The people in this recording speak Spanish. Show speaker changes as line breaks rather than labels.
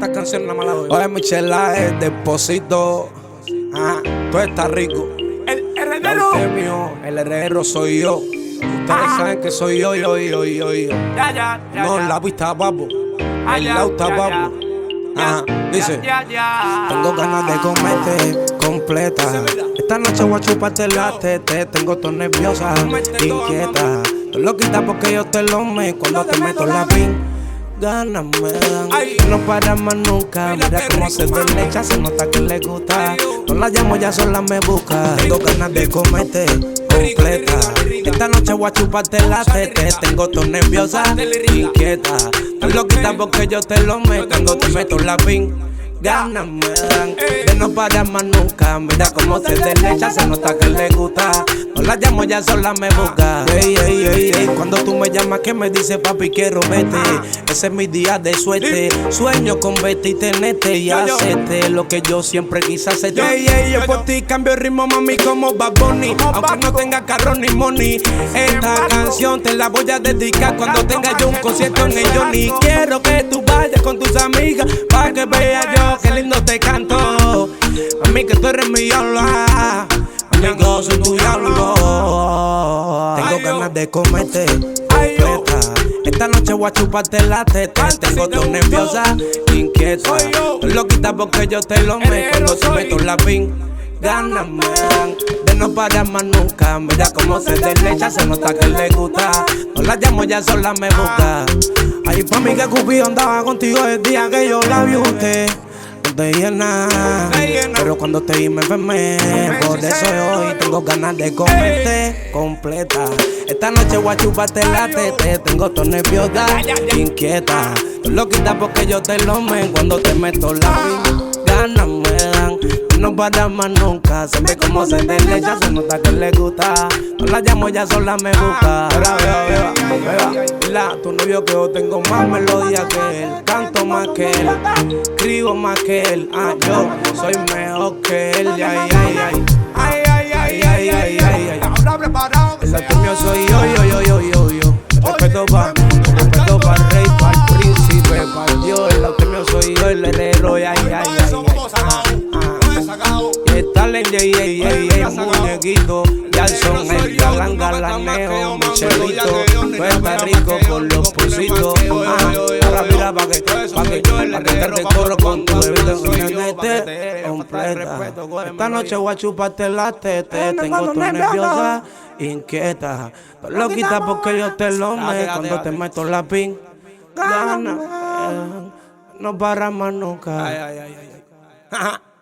esta canción nada más la doy. Oye, Michela es Despósito. Tú estás rico.
El herrero.
El herrero soy yo. Ustedes saben que soy yo.
Ya.
No, la pista, papo. El lado está, papo. Dice: tengo ganas de comerte completa. Esta noche voy a chuparte la tete. Tengo todo nerviosa, inquieta. Tú lo quitas porque yo te lo me. Cuando te meto la pin, ganas me dan. No para más nunca. Mira cómo se deslecha, se nota que le gusta. No la llamo, ya sola me busca. Tengo ganas de comerte completa. Esta noche voy a chuparte la tete. Tengo todo nerviosa, inquieta. Tú lo quitas porque yo te lo me. Cuando te meto la pin, ganas me dan. De no parar más nunca. Mira cómo se deslecha, se nota que le gusta. No la llamo, ya sola me busca. Cuando tú me llamas, que me dices papi quiero verte. Ese es mi día de suerte. Sueño con verte y tenerte y hacerte lo que yo siempre quise hacerte. Yo por ti cambio el ritmo, mami, como Bad Bunny. Aunque no tenga carro ni money. Esta canción te la voy a dedicar cuando tenga yo un concierto en el Johnny. Quiero que tú vayas con tus amigas para que veas yo qué lindo te canto. A mí que tú eres mi diablo, amigo, soy tu diablo. Tengo ganas de comerte completa. Esta noche voy a chuparte la teta. Tengo todo nerviosa, inquieta. Tú lo quitas porque yo te lo me. Cuando te meto la pin, ganas me dan. De no parar más nunca. Mira cómo se deslecha, se nota que le gusta. No la llamo, ya sola me busca. Ay, pa' mí que Cupido andaba contigo el día que yo la vi usted. No te llena, pero cuando te vi me enfermé. Por eso hoy tengo ganas de comerte completa. Esta noche voy a chuparte la tete. Tengo todo nerviosa, inquieta. Tú lo quitas porque yo te lo me. Cuando te meto la pin, ganas me dan. No para más nunca. Se ve como se deslecha, se nota que le gusta. No la llamo, ya sola me busca. Beba. Dile a tu novio que yo tengo más melodía que él. Canto más que él, escribo más que él. Yo soy mejor que él.
Ahora preparado.
El otro mío soy yo. Respeto pa' el rey, pa' el príncipe, pa' el Dios. El otro mío soy yo, el herrero. Y está el muñequito. Jackson, el galán galaneo. Michelito, está rico con los pulsitos. Ahora mira pa' que te corro con tu bebida completa. Esta noche voy a chuparte la tete. Tengo tu nerviosa, inquieta. Tú lo quitas porque yo te lo me. Cuando te meto la pin, gana. No para más nunca.